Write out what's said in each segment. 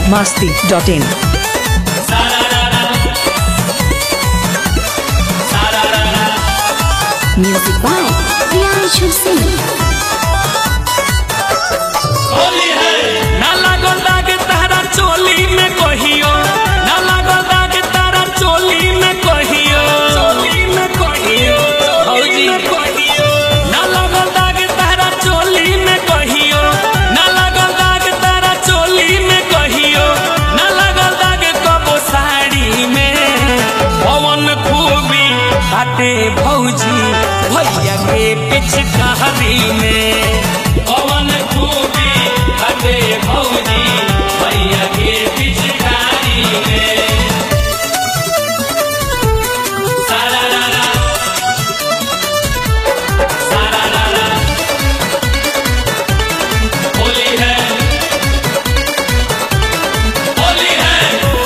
biharmasti.in. Music by Priyanshu Singh. Holi है ना लागो दाग तारा चोली में कहियो ना लागो दाग तारा चोली में कहियो भौजी ना लागो दाग तारा चोली में कहियो ना लागो दाग तारा चोली में कहियो ना लागो दाग कबो साड़ी में पवन खूबी बाटे भौजी भैया के पिचकारी में पवन खूबी बाटे भौजी भैया के पिचकारी में सारा रारा होली है होली है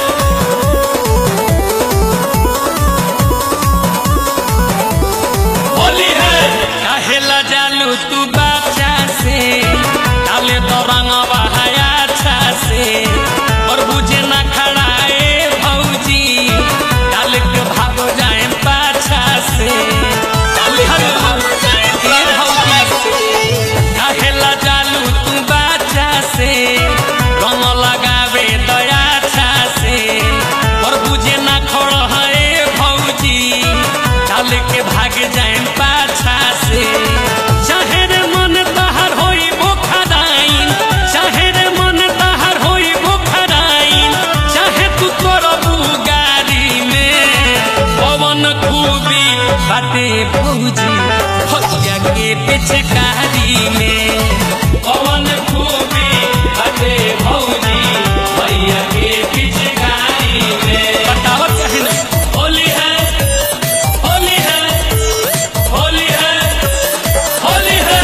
होली है काहेला जालू तू बाचा से डाले तो रंगवा है अच्छा से और बुझे ना खड़ाए भौजी डाल के भागो जाए पाछा से डाल के भागो जाए भौजी काहेला जालू तू बाचा से रंग लगावे दया छा से और बुझे ना खड़ा है भौजी डाल के भाग जाए पाछा से चाहे रे मन तहर होई भूखराइन चाहे रे मन तहर होई भूखराइन चाहे तू करबू गाड़ी में पवन खूबी बाटे भौजी भैया के पिचकारी में पवन खूबी बाटे भौजी भैया के पिचकारी में बताओ चाहे ना होली है होली है होली है होली है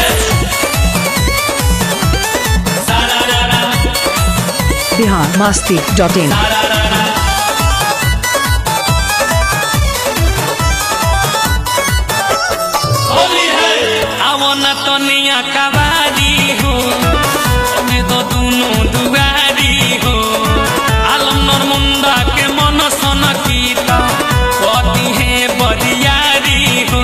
सारा रारा biharmasti.in. सारा रारा होली है आवो न तनिया कवारी हो में तो दोनों दुआरी हो आलम नर मुंडा के मन सन कीता कदी है बरियारी हो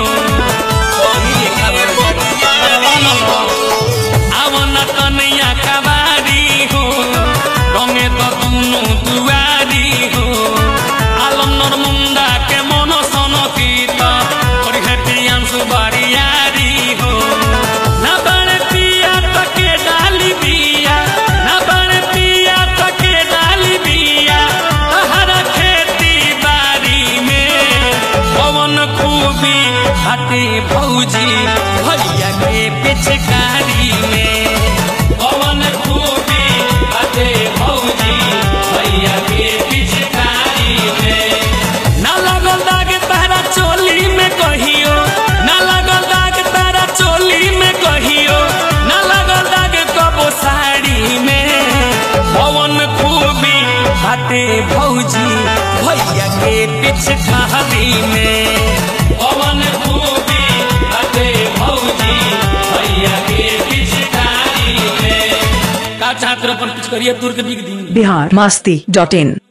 आवो न तनिया कवारी हो रंगे तो दोनों दुआरी हो आलम नर मुंडा के मन सन कीता और है प्रियांशु बरियारी हो ना बड़े पिया तके डाली बिया ना बड़े पिया तके डाली बिया तहरा खेती बारी में पवन खूबी हटे भौजी भैया के पिचकारी में पवन खूबी हटे भौजी भैया के पिचकारी में ना लगल दाग तारा चोली में कहियो ना लगल दाग तारा चोली में कहियो ना लगल दाग कबो साड़ी में पवन खूबी बाटे भौजी भैया के पिचकारी में पवन खूबी बाटे भौजी भैया के पिचकारी में का छात्र अपन पिचकारिया दूर के बिक दी biharmasti.in.